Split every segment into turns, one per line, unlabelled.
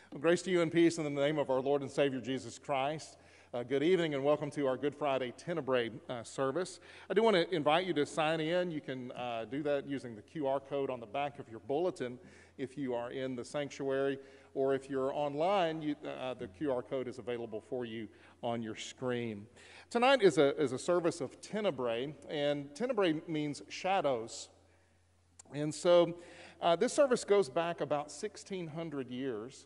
Well, grace to you and peace in the name of our Lord and Savior Jesus Christ. Good evening and welcome to our Good Friday Tenebrae service. I do want to invite you to sign in. You can do that using the QR code on the back of your bulletin if you are in the sanctuary, or if you're online, the QR code is available for you on your screen. Tonight is a service of Tenebrae, and Tenebrae means shadows. And so this service goes back about 1,600 years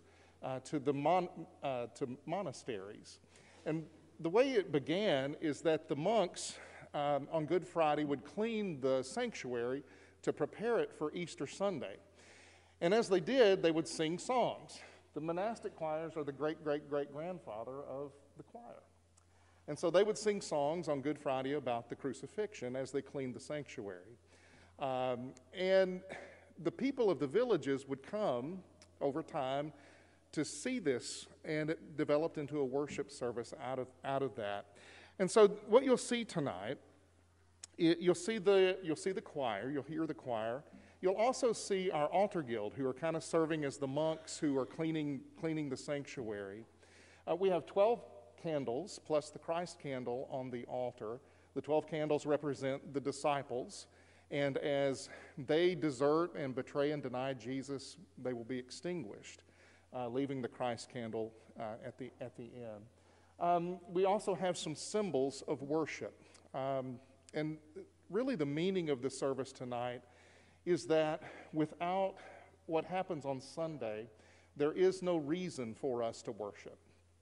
to monasteries. And the way it began is that the monks on Good Friday would clean the sanctuary to prepare it for Easter Sunday. And as they did, they would sing songs. The monastic choirs are the great-great-great-grandfather of the choir. And so they would sing songs on Good Friday about the crucifixion as they cleaned the sanctuary. And the people of the villages would come over time to see this, and it developed into a worship service out of that. And so what you'll see tonight, you'll see the choir, you'll hear the choir. You'll also see our altar guild, who are kind of serving as the monks who are cleaning the sanctuary. We have 12 candles plus the Christ candle on the altar. The 12 candles represent the disciples, and as they desert and betray and deny Jesus, they will be extinguished, leaving the Christ candle at the end. We also have some symbols of worship. And really the meaning of the service tonight is that without what happens on Sunday, there is no reason for us to worship.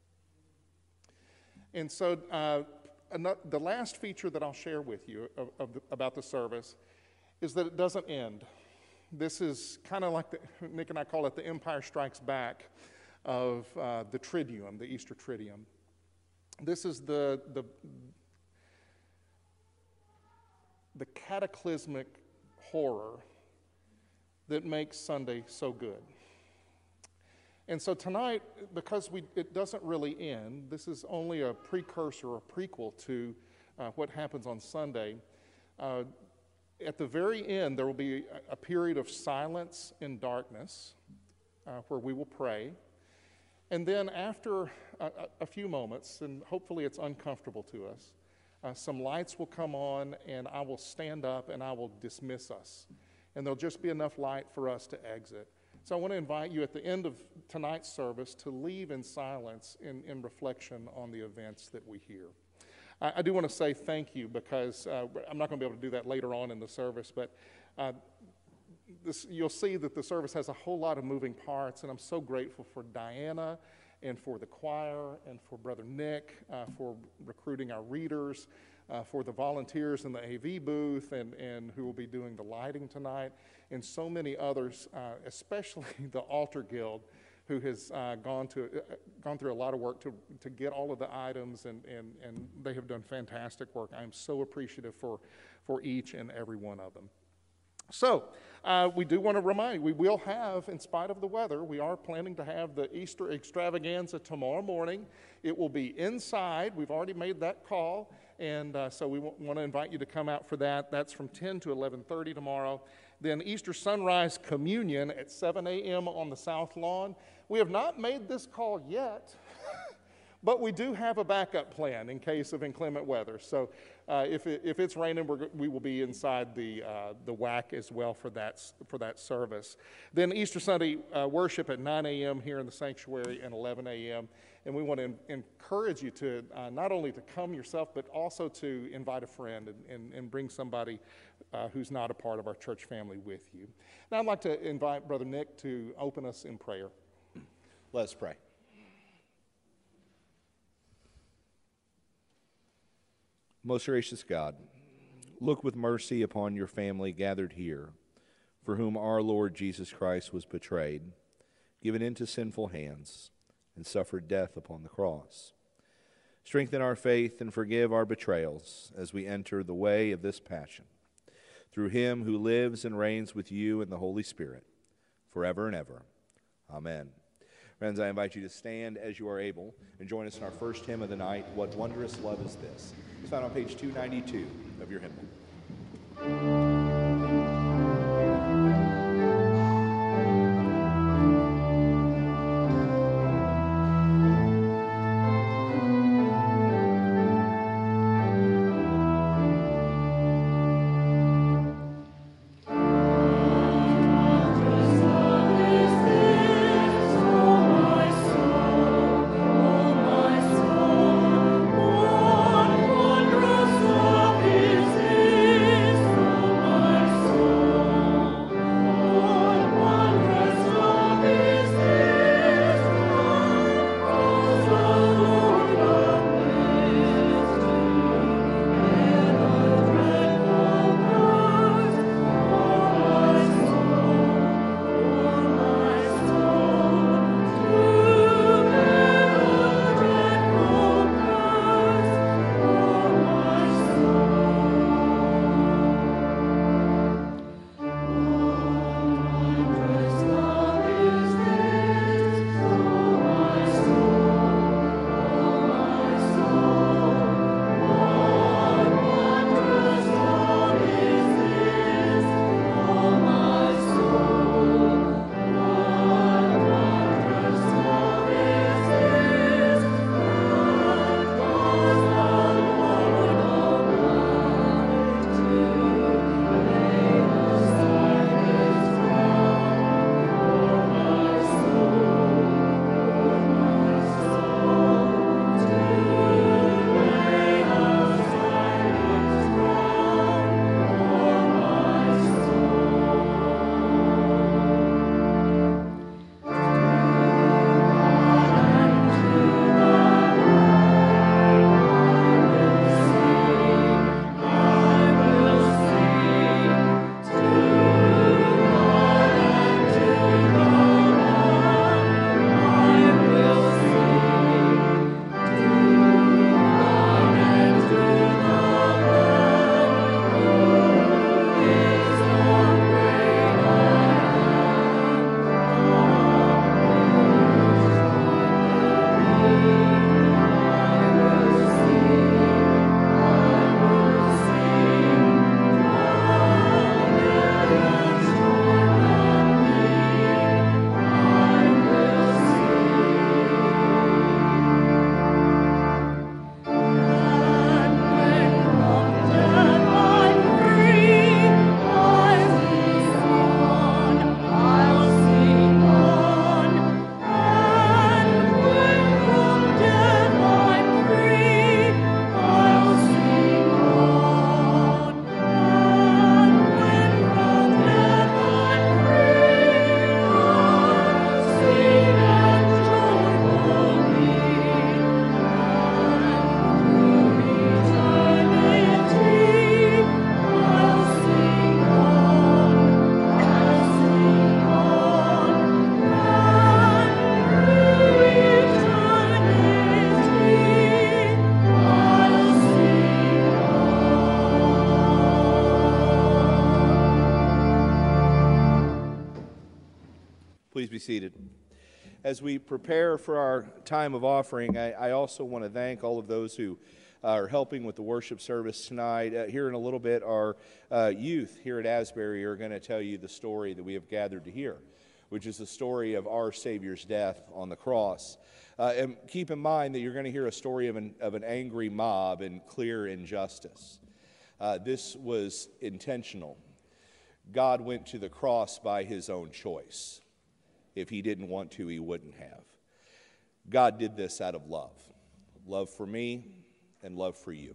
And so the last feature that I'll share with you about the service is that it doesn't end. This is kind of like, Nick and I call it the Empire Strikes Back of the Triduum, the Easter Triduum. This is the cataclysmic horror that makes Sunday so good. And so tonight, because it doesn't really end, this is only a precursor, a prequel to what happens on Sunday. At the very end, there will be a period of silence and darkness where we will pray. And then after a few moments, and hopefully it's uncomfortable to us, some lights will come on and I will stand up and I will dismiss us. And there'll just be enough light for us to exit. So I want to invite you at the end of tonight's service to leave in silence in reflection on the events that we hear. I do want to say thank you, because I'm not going to be able to do that later on in the service, but you'll see that the service has a whole lot of moving parts, and I'm so grateful for Diana and for the choir and for Brother Nick for recruiting our readers, for the volunteers in the AV booth and who will be doing the lighting tonight, and so many others, especially the Altar Guild, who has gone through a lot of work to get all of the items, and they have done fantastic work. I'm so appreciative for each and every one of them. So, we do want to remind you, we will have, in spite of the weather, we are planning to have the Easter extravaganza tomorrow morning. It will be inside. We've already made that call, and so we want to invite you to come out for that. That's from 10 to 11:30 tomorrow. Then Easter Sunrise Communion at 7 a.m. on the South Lawn. We have not made this call yet, but we do have a backup plan in case of inclement weather. So if it's raining, we will be inside the WAC as well for that service. Then Easter Sunday worship at 9 a.m. here in the sanctuary and 11 a.m. And we want to encourage you to not only to come yourself, but also to invite a friend and bring somebody who's not a part of our church family with you. Now I'd like to invite Brother Nick to open us in prayer.
Let us pray. Most gracious God, look with mercy upon your family gathered here, for whom our Lord Jesus Christ was betrayed, given into sinful hands, and suffered death upon the cross. Strengthen our faith and forgive our betrayals as we enter the way of this passion. Through him who lives and reigns with you in the Holy Spirit, forever and ever. Amen. Friends, I invite you to stand as you are able and join us in our first hymn of the night, What Wondrous Love Is This? It's found on page 292 of your hymnal. Please be seated. As we prepare for our time of offering, I also want to thank all of those who are helping with the worship service tonight. Here in a little bit, our youth here at Asbury are going to tell you the story that we have gathered to hear, which is the story of our Savior's death on the cross. And keep in mind that you're going to hear a story of an angry mob and clear injustice. This was intentional. God went to the cross by his own choice. If he didn't want to, he wouldn't have. God did this out of love. Love for me and love for you.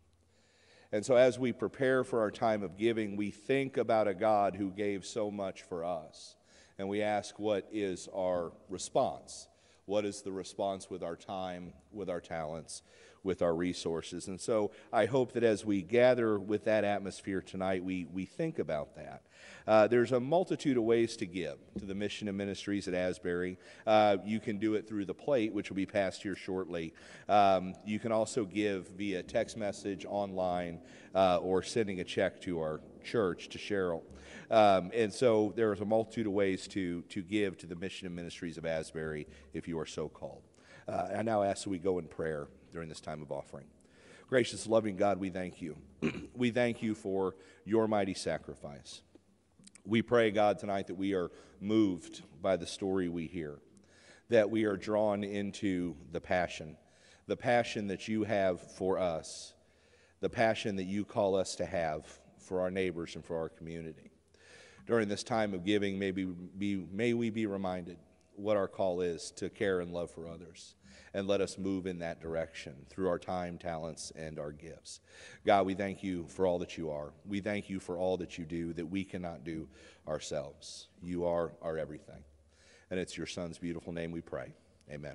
And so as we prepare for our time of giving, we think about a God who gave so much for us. And we ask, what is our response? What is the response with our time, with our talents, with our resources? And so I hope that as we gather with that atmosphere tonight, we think about that. There's a multitude of ways to give to the mission and ministries at Asbury. You can do it through the plate, which will be passed here shortly. You can also give via text message, online, or sending a check to our church, to Cheryl. And so there is a multitude of ways to give to the mission and ministries of Asbury if you are so called. I now ask that we go in prayer during this time of offering. Gracious, loving God, we thank you. We thank you for your mighty sacrifice. We pray, God, tonight that we are moved by the story we hear, that we are drawn into the passion that you have for us, the passion that you call us to have for our neighbors and for our community. During this time of giving, may we be reminded what our call is to care and love for others. And let us move in that direction through our time, talents, and our gifts. God, we thank you for all that you are. We thank you for all that you do that we cannot do ourselves. You are our everything. And it's your Son's beautiful name we pray. Amen.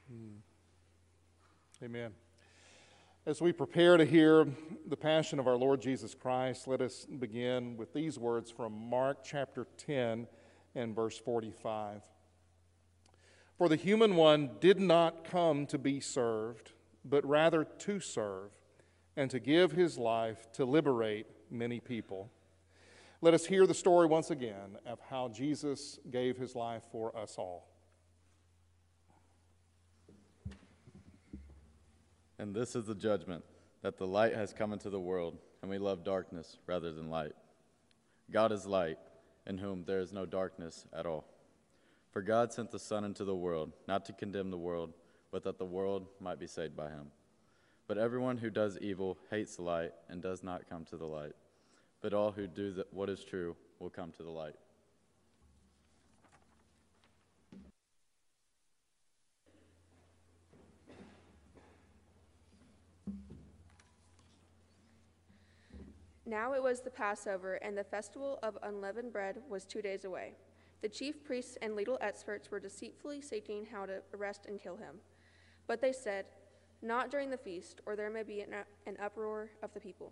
Amen. As we prepare to hear the passion of our Lord Jesus Christ, let us begin with these words from Mark chapter 10 and verse 45. For the human one did not come to be served, but rather to serve, and to give his life to liberate many people. Let us hear the story once again of how Jesus gave his life for us all.
And this is the judgment, that the light has come into the world, and we love darkness rather than light. God is light, in whom there is no darkness at all. For God sent the Son into the world, not to condemn the world, but that the world might be saved by him. But everyone who does evil hates the light and does not come to the light. But all who do what is true will come to the light.
Now it was the Passover, and the festival of unleavened bread was 2 days away. The chief priests and legal experts were deceitfully seeking how to arrest and kill him. But they said, "Not during the feast, or there may be an uproar of the people."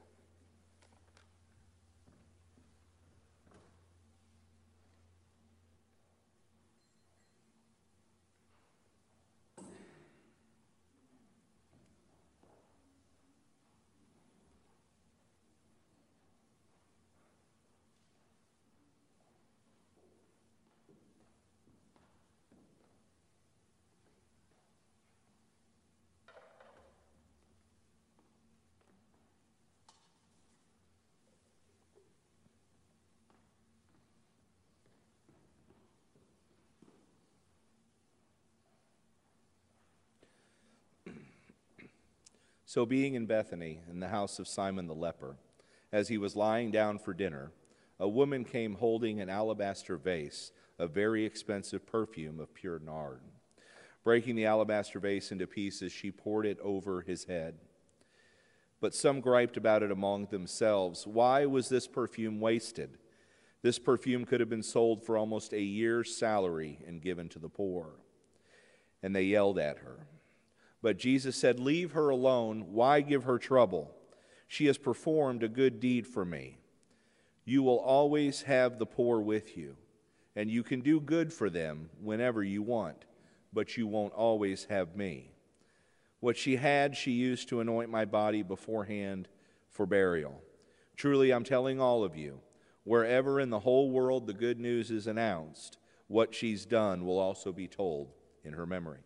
So being in Bethany, in the house of Simon the leper, as he was lying down for dinner, a woman came holding an alabaster vase of very expensive perfume of pure nard. Breaking the alabaster vase into pieces, she poured it over his head. But some griped about it among themselves. Why was this perfume wasted? This perfume could have been sold for almost a year's salary and given to the poor. And they yelled at her. But Jesus said, "Leave her alone. Why give her trouble? She has performed a good deed for me. You will always have the poor with you, and you can do good for them whenever you want, but you won't always have me. What she had, she used to anoint my body beforehand for burial. Truly, I'm telling all of you, wherever in the whole world the good news is announced, what she's done will also be told in her memory."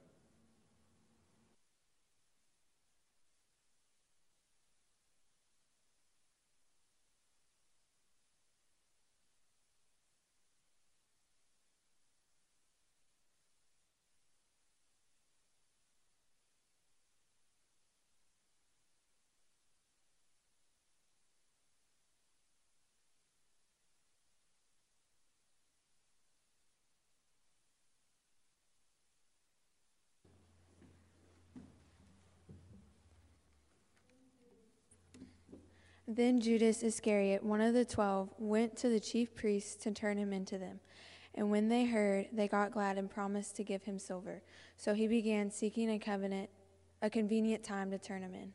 Then Judas Iscariot, one of the 12, went to the chief priests to turn him into them. And when they heard, they got glad and promised to give him silver. So he began seeking a convenient time to turn him in.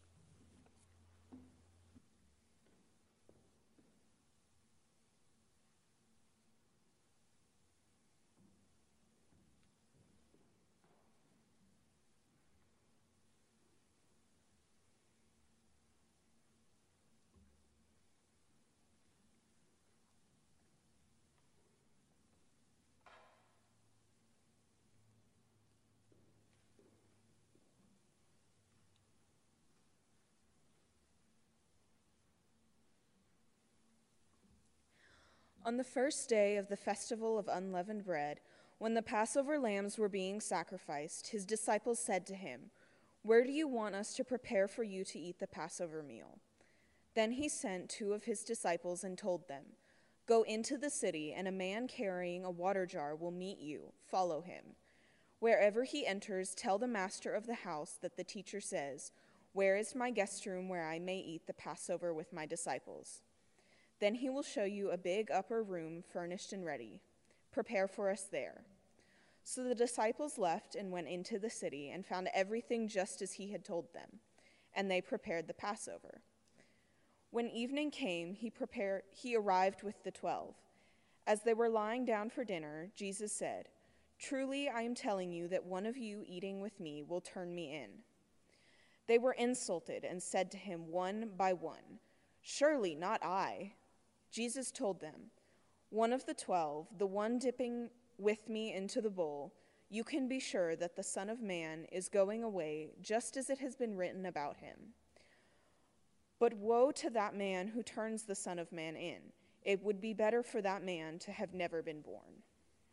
On the first day of the festival of unleavened bread, when the Passover lambs were being sacrificed, his disciples said to him, "Where do you want us to prepare for you to eat the Passover meal?" Then he sent 2 of his disciples and told them, "Go into the city, and a man carrying a water jar will meet you. Follow him. Wherever he enters, tell the master of the house that the teacher says, 'Where is my guest room where I may eat the Passover with my disciples?' Then he will show you a big upper room furnished and ready. Prepare for us there." So the disciples left and went into the city and found everything just as he had told them, and they prepared the Passover. When evening came, he arrived with the 12. As they were lying down for dinner, Jesus said, "Truly I am telling you that one of you eating with me will turn me in." They were insulted and said to him one by one, "Surely not I." Jesus told them, "One of the 12, the one dipping with me into the bowl, you can be sure that the Son of Man is going away just as it has been written about him. But woe to that man who turns the Son of Man in. It would be better for that man to have never been born."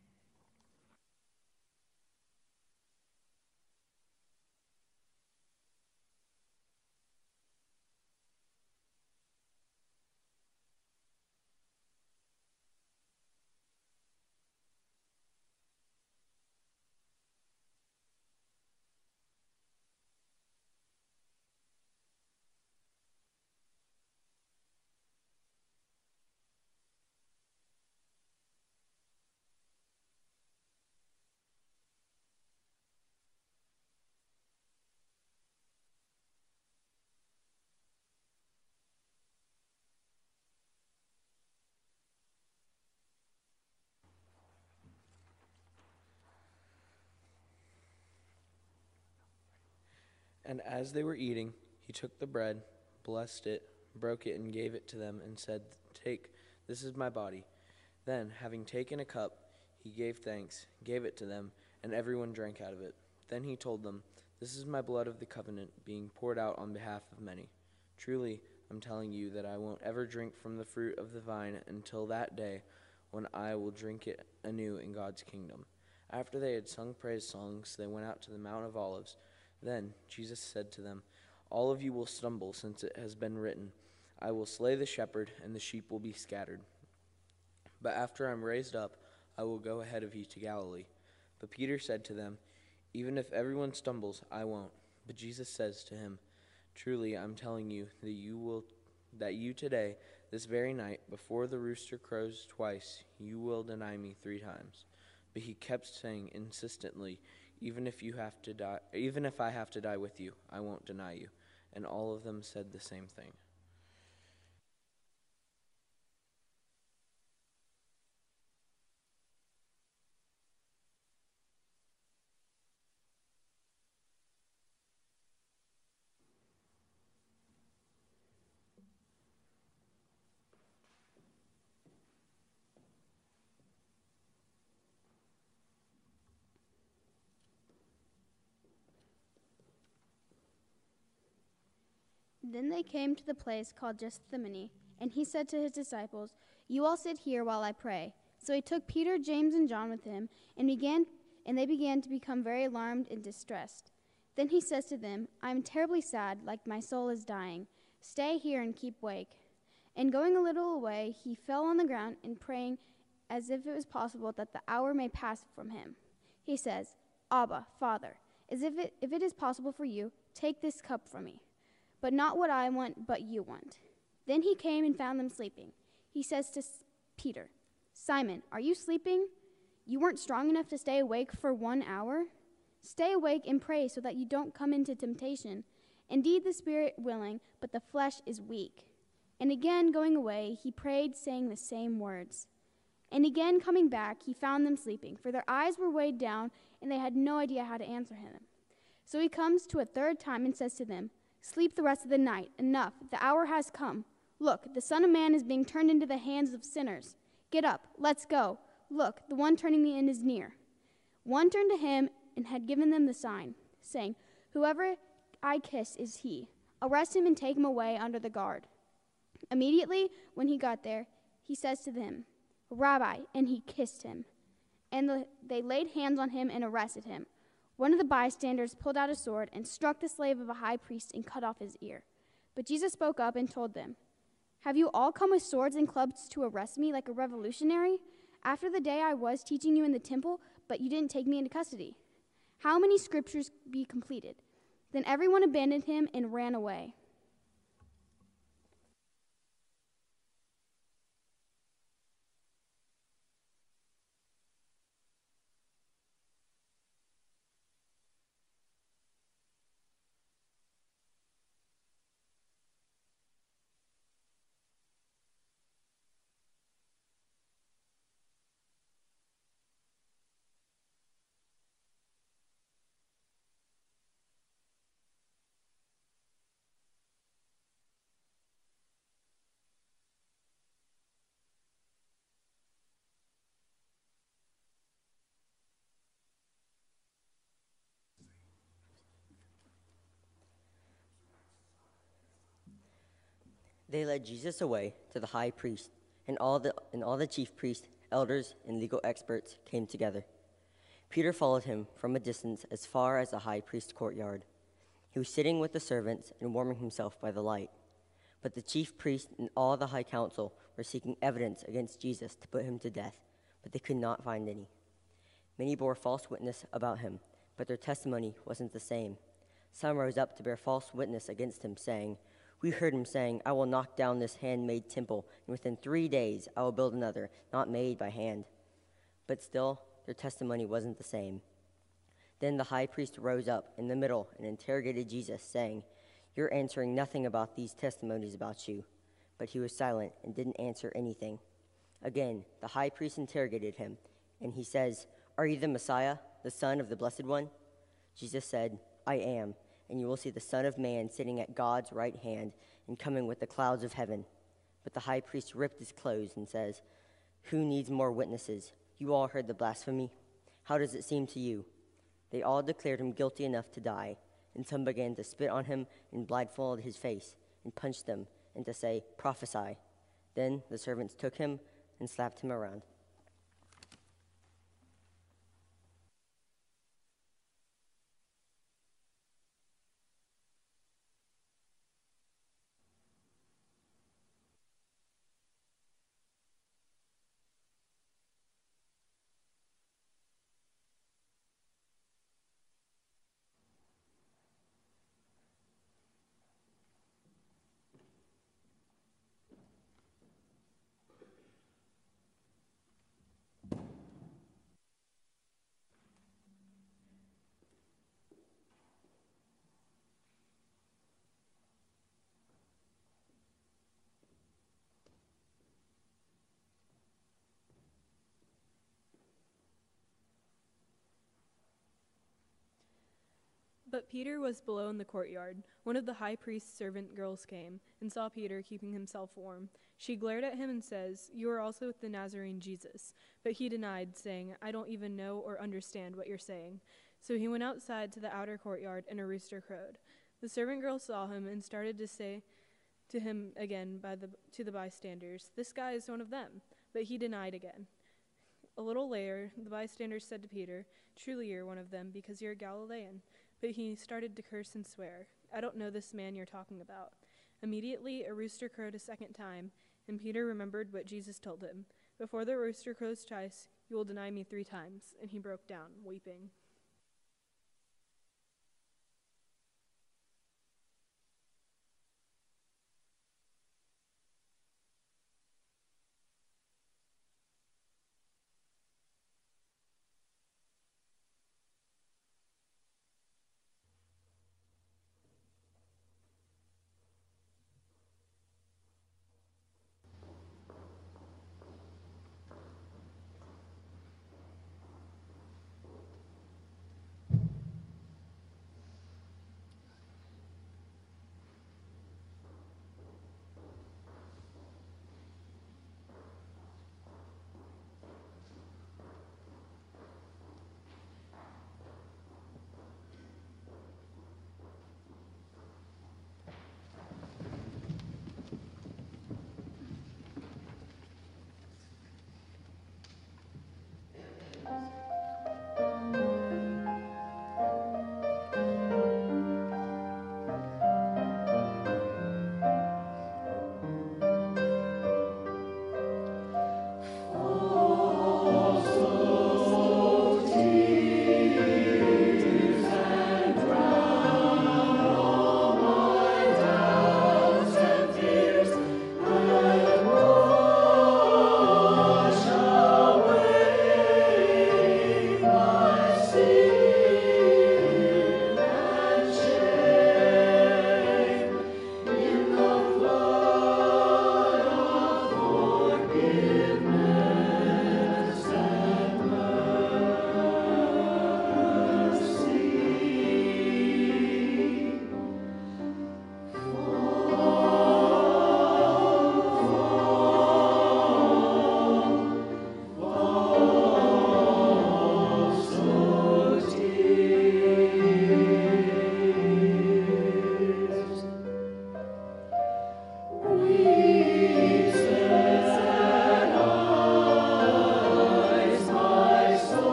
And as they were eating, he took the bread, blessed it, broke it, and gave it to them, and said, "Take, this is my body." Then, having taken a cup, he gave thanks, gave it to them, and everyone drank out of it. Then he told them, "This is my blood of the covenant, being poured out on behalf of many. Truly, I'm telling you that I won't ever drink from the fruit of the vine until that day when I will drink it anew in God's kingdom." After they had sung praise songs, they went out to the Mount of Olives. Then Jesus said to them, "All of you will stumble, since it has been written, 'I will slay the shepherd, and the sheep will be scattered.' But after I'm raised up, I will go ahead of you to Galilee." But Peter said to them, "Even if everyone stumbles, I won't." But Jesus says to him, "Truly, I'm telling you that you today, this very night, before the rooster crows twice, you will deny me 3 times." But he kept saying insistently, even if I have to die with you, I won't deny you." And all of them said the same thing.
Then they came to the place called Gethsemane, and he said to his disciples, "You all sit here while I pray." So he took Peter, James, and John with him, and they began to become very alarmed and distressed. Then he says to them, "I am terribly sad, like my soul is dying. Stay here and keep awake." And going a little away, he fell on the ground and praying as if it was possible that the hour may pass from him. He says, "Abba, Father, if it is possible for you, take this cup from me. But not what I want, but you want." Then he came and found them sleeping. He says to Peter, "Simon, are you sleeping? You weren't strong enough to stay awake for 1 hour? Stay awake and pray so that you don't come into temptation. Indeed, the spirit willing, but the flesh is weak." And again going away, he prayed, saying the same words. And again coming back, he found them sleeping, for their eyes were weighed down, and they had no idea how to answer him. So he comes to a 3rd time and says to them, "Sleep the rest of the night. Enough. The hour has come. Look, the Son of Man is being turned into the hands of sinners. Get up. Let's go. Look, the one turning me in is near." One turned to him and had given them the sign, saying, "Whoever I kiss is he. Arrest him and take him away under the guard." Immediately, when he got there, he says to them, "Rabbi," and he kissed him. And they laid hands on him and arrested him. One of the bystanders pulled out a sword and struck the slave of a high priest and cut off his ear. But Jesus spoke up and told them, "Have you all come with swords and clubs to arrest me like a revolutionary? After the day I was teaching you in the temple, but you didn't take me into custody. How many scriptures be completed?" Then everyone abandoned him and ran away.
They led Jesus away to the high priest, and all the chief priests, elders, and legal experts came together. Peter followed him from a distance as far as the high priest's courtyard. He was sitting with the servants and warming himself by the light. But the chief priests and all the high council were seeking evidence against Jesus to put him to death, but they could not find any. Many bore false witness about him, but their testimony wasn't the same. Some rose up to bear false witness against him, saying, "We heard him saying, 'I will knock down this handmade temple, and within 3 days I will build another, not made by hand.'" But still, their testimony wasn't the same. Then the high priest rose up in the middle and interrogated Jesus, saying, "You're answering nothing about these testimonies about you." But he was silent and didn't answer anything. Again, the high priest interrogated him, and he says, "Are you the Messiah, the Son of the Blessed One?" Jesus said, "I am, and you will see the Son of Man sitting at God's right hand and coming with the clouds of heaven." But the high priest ripped his clothes and says, "Who needs more witnesses? You all heard the blasphemy. How does it seem to you?" They all declared him guilty enough to die, and some began to spit on him and blindfold his face and punch them and to say, "Prophesy." Then the servants took him and slapped him around.
But Peter was below in the courtyard. One of the high priest's servant girls came and saw Peter keeping himself warm. She glared at him and says, "You are also with the Nazarene Jesus." But he denied, saying, "I don't even know or understand what you're saying." So he went outside to the outer courtyard, and a rooster crowed. The servant girl saw him and started to say to him again to the bystanders, "This guy is one of them." But he denied again. A little later, the bystanders said to Peter, "Truly you're one of them, because you're a Galilean." But he started to curse and swear, "I don't know this man you're talking about." Immediately a rooster crowed a second time, and Peter remembered what Jesus told him, "Before the rooster crows twice, you will deny me 3 times." And he broke down, weeping.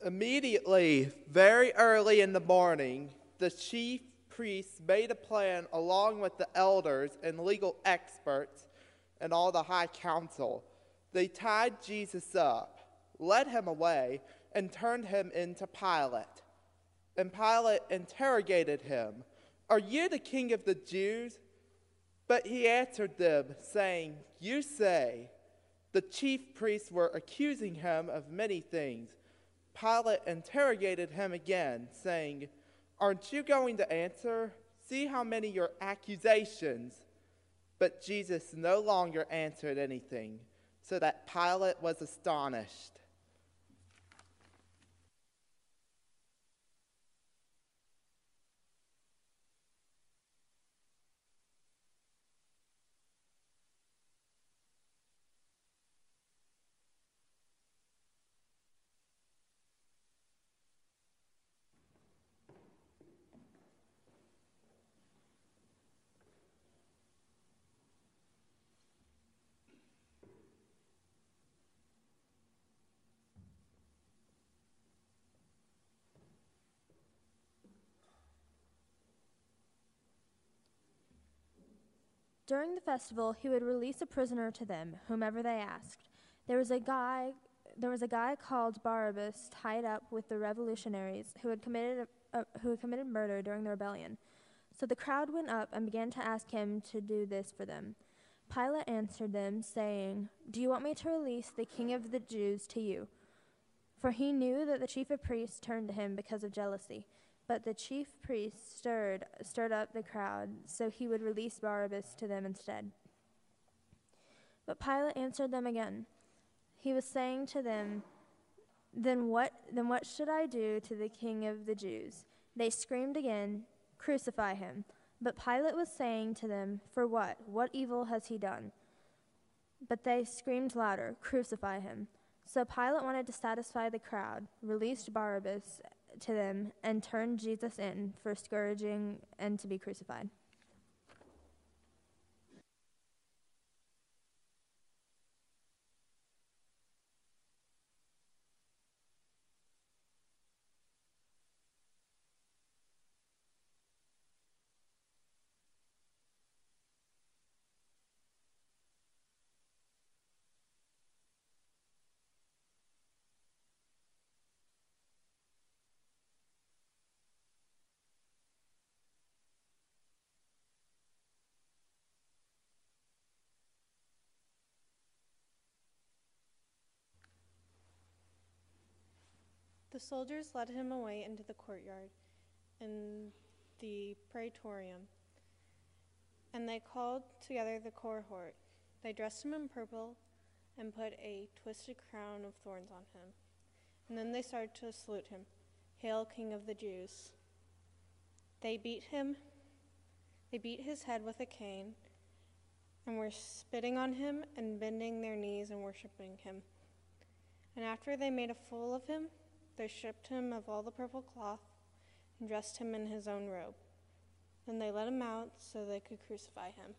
Immediately, very early in the morning, the chief priests made a plan along with the elders and legal experts and all the high council. They tied Jesus up, led him away, and turned him into Pilate. And Pilate interrogated him, "Are you the king of the Jews?" But he answered them, saying, "You say." The chief priests were accusing him of many things. Pilate interrogated him again, saying, "Aren't you going to answer? See how many your accusations." But Jesus no longer answered anything, so that Pilate was astonished.
During the festival, he would release a prisoner to them, whomever they asked. There was a guy called Barabbas tied up with the revolutionaries who had committed murder during the rebellion. So the crowd went up and began to ask him to do this for them. Pilate answered them, saying, "Do you want me to release the king of the Jews to you?" For he knew that the chief of priests turned to him because of jealousy. But the chief priests stirred up the crowd, so he would release Barabbas to them instead. But Pilate answered them again. He was saying to them, Then what should I do to the king of the Jews?" They screamed again, "Crucify him." But Pilate was saying to them, "For what? What evil has he done?" But they screamed louder, "Crucify him." So Pilate wanted to satisfy the crowd, released Barabbas to them, and turned Jesus in for scourging and to be crucified.
The soldiers led him away into the courtyard in the praetorium, and they called together the cohort. They dressed him in purple and put a twisted crown of thorns on him. And then they started to salute him, "Hail, King of the Jews." They beat his head with a cane, and were spitting on him and bending their knees and worshiping him. And after they made a fool of him, they stripped him of all the purple cloth and dressed him in his own robe. Then they let him out so they could crucify him.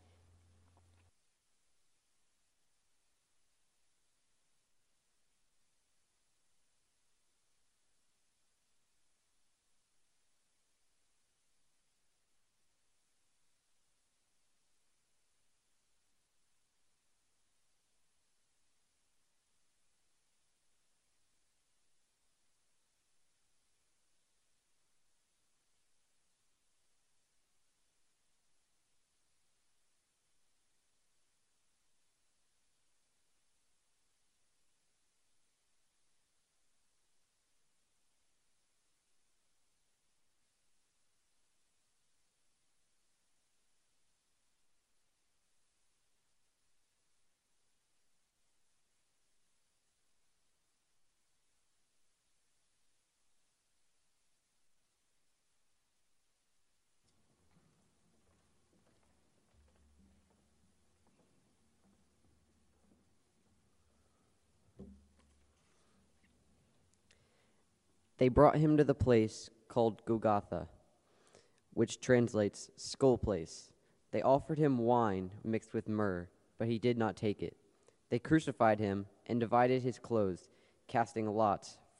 They brought him to the place called Golgotha, which translates skull place. They offered him wine mixed with myrrh, but he did not take it. They crucified him and divided his clothes, casting lots for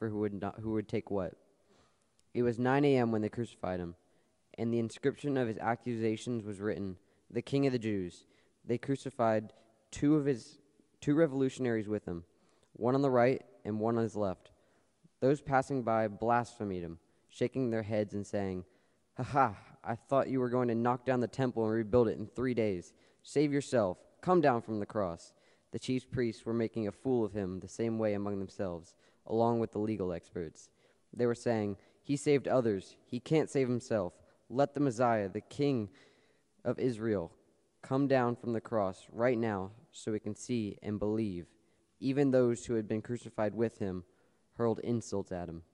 for who would take what. It was 9 a.m. when they crucified him, and the inscription of his accusations was written, "The King of the Jews." They crucified two revolutionaries with him, one on the right and one on his left. Those passing by blasphemed him, shaking their heads and saying, "Ha ha! I thought you were going to knock down the temple and rebuild it in 3 days. Save yourself. Come down from the cross." The chief priests were making a fool of him the same way among themselves, along with the legal experts. They were saying, "He saved others. He can't save himself. Let the Messiah, the King of Israel, come down from the cross right now so we can see and believe." Even those who had been crucified with him hurled insults at him.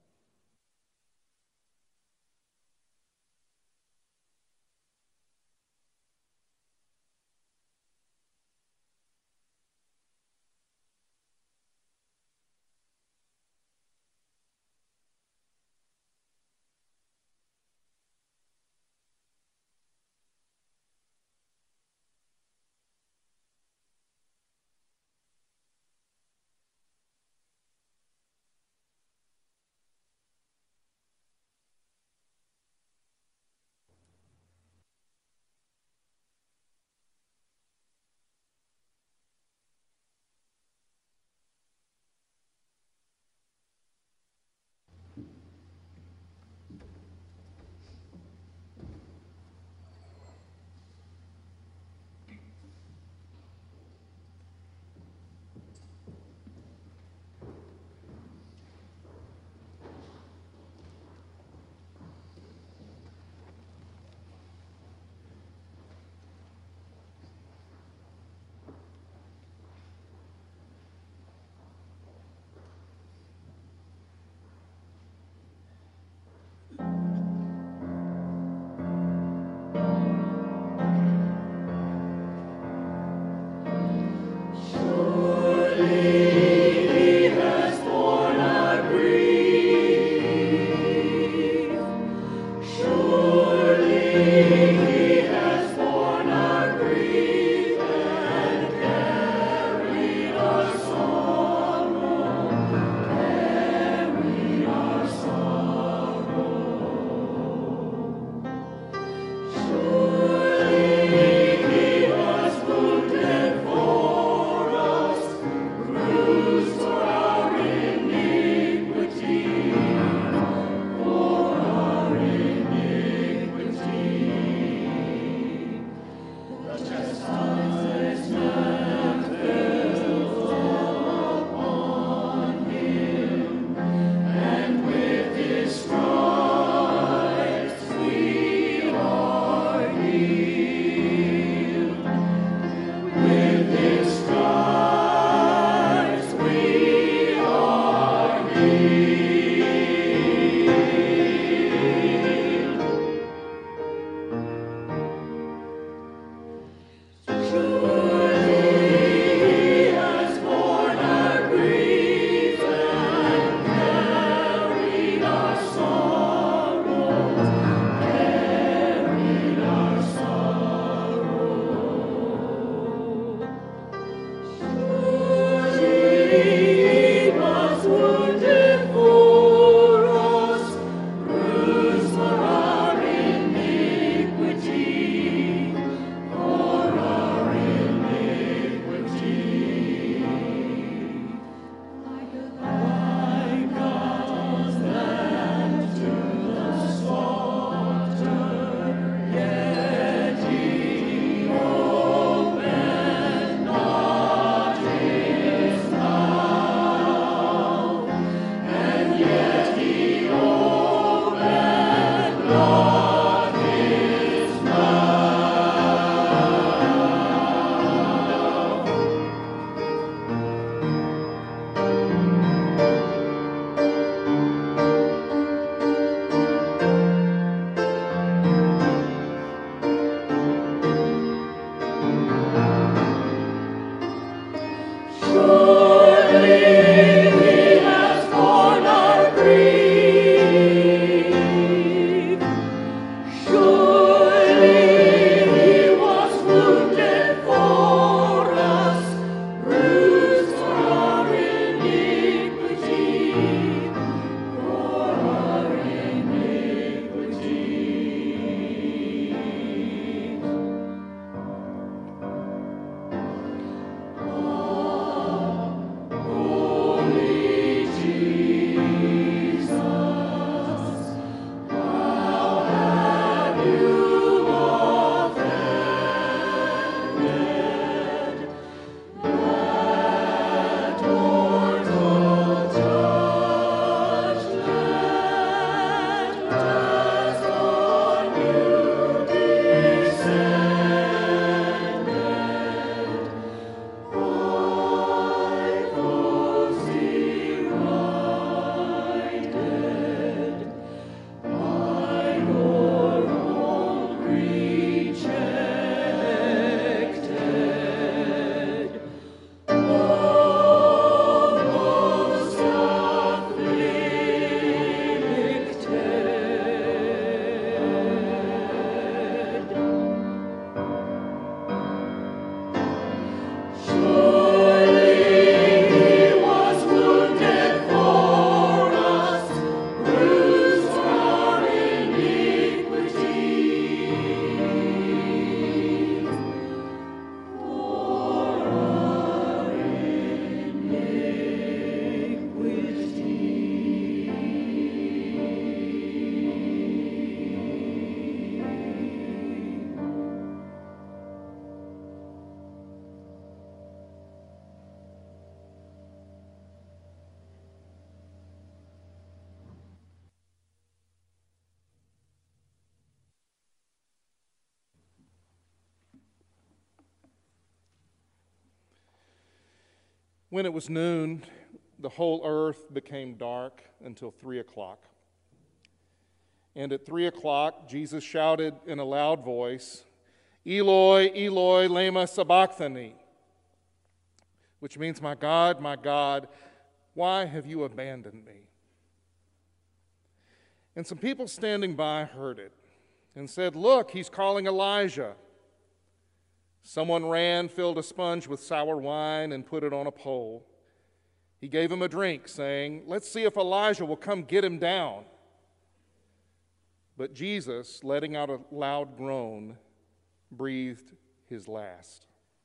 When it was noon, the whole earth became dark until 3 o'clock. And at 3 o'clock, Jesus shouted in a loud voice, "Eloi, Eloi, lema sabachthani," which means, my God, why have you abandoned me?" And some people standing by heard it and said, "Look, he's calling Elijah." Someone ran, filled a sponge with sour wine, and put it on a pole. He gave him a drink, saying, "Let's see if Elijah will come get him down." But Jesus, letting out a loud groan, breathed his last.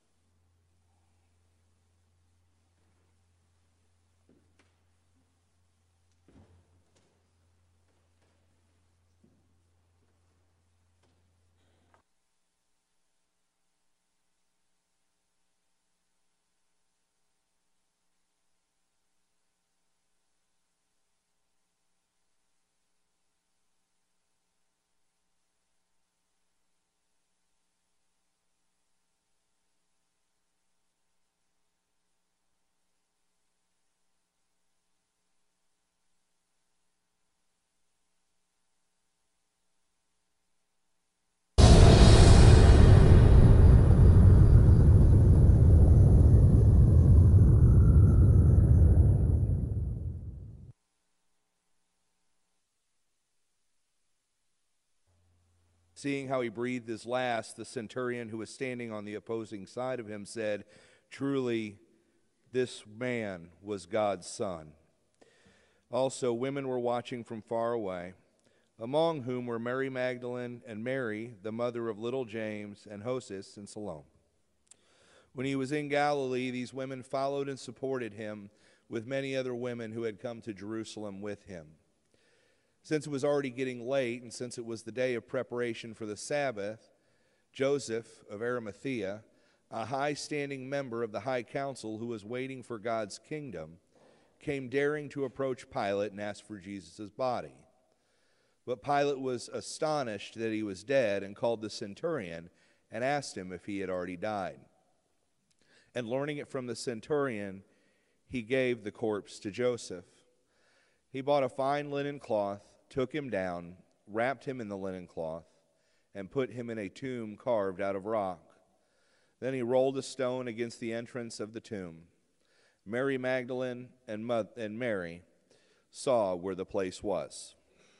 Seeing how he breathed his last, the centurion who was standing on the opposing side of him said, "Truly, this man was God's son." Also, women were watching from far away, among whom were Mary Magdalene and Mary, the mother of little James, and Joses and Salome. When he was in Galilee, these women followed and supported him with many other women who had come to Jerusalem with him. Since it was already getting late, and since it was the day of preparation for the Sabbath, Joseph of Arimathea, a high-standing member of the high council who was waiting for God's kingdom, came daring to approach Pilate and ask for Jesus' body. But Pilate was astonished that he was dead and called the centurion and asked him if he had already died. And learning it from the centurion, he gave the corpse to Joseph. He bought a fine linen cloth, took him down, wrapped him in the linen cloth, and put him in a tomb carved out of rock. Then he rolled a stone against the entrance of the tomb. Mary Magdalene and Mary saw where the place was.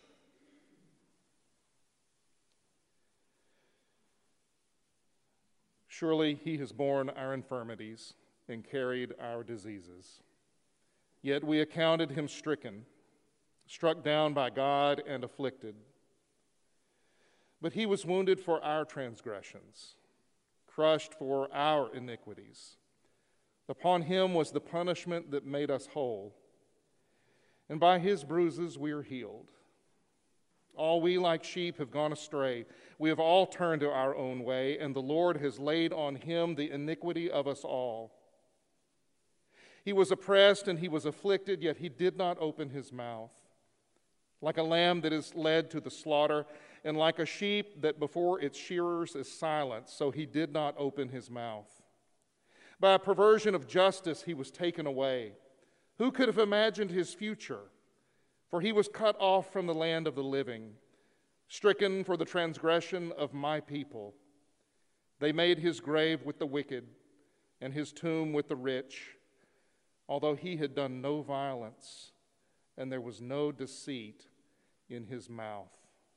Surely he has borne our infirmities and carried our diseases. Yet we accounted him stricken, struck down by God and afflicted. But he was wounded for our transgressions, crushed for our iniquities. Upon him was the punishment that made us whole, and by his bruises we are healed. All we like sheep have gone astray. We have all turned to our own way, and the Lord has laid on him the iniquity of us all. He was oppressed and he was afflicted, yet he did not open his mouth. Like a lamb that is led to the slaughter, and like a sheep that before its shearers is silent, so he did not open his mouth. By a perversion of justice he was taken away. Who could have imagined his future? For he was cut off from the land of the living, stricken for the transgression of my people. They made his grave with the wicked, and his tomb with the rich, although he had done no violence, and there was no deceit in his mouth.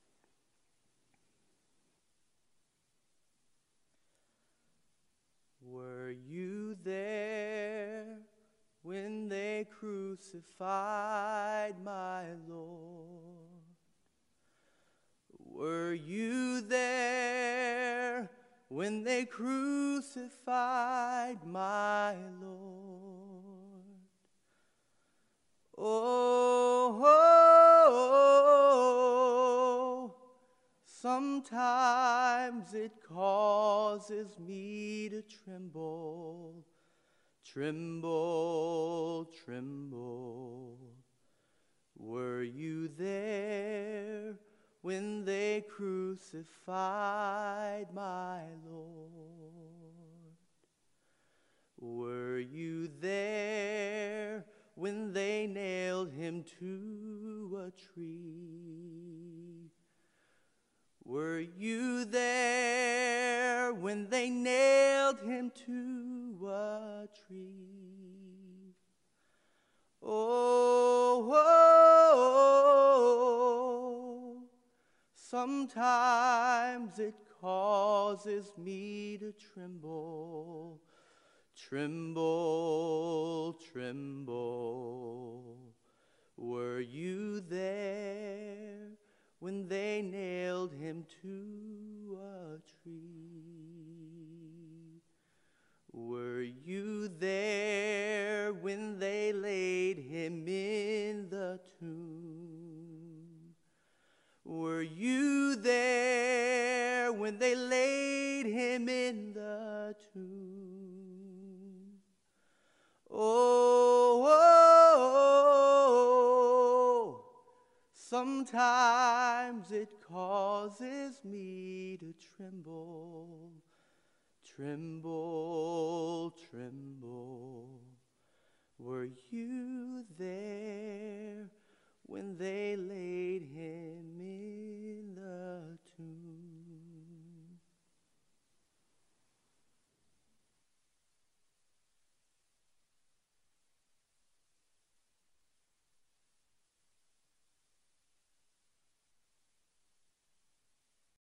Were you there when they crucified my Lord? Were you there when they crucified my Lord? Oh, sometimes it causes me to tremble, tremble, tremble. Were you there when they crucified my Lord? Were you there to a tree? Were you there when they nailed him to a tree? Oh, sometimes it causes me to tremble, tremble, tremble. Were you there when they nailed him to a tree? Were you there when they laid him in the tomb? Were you there when they laid him in the tomb? Oh, sometimes it causes me to tremble, tremble,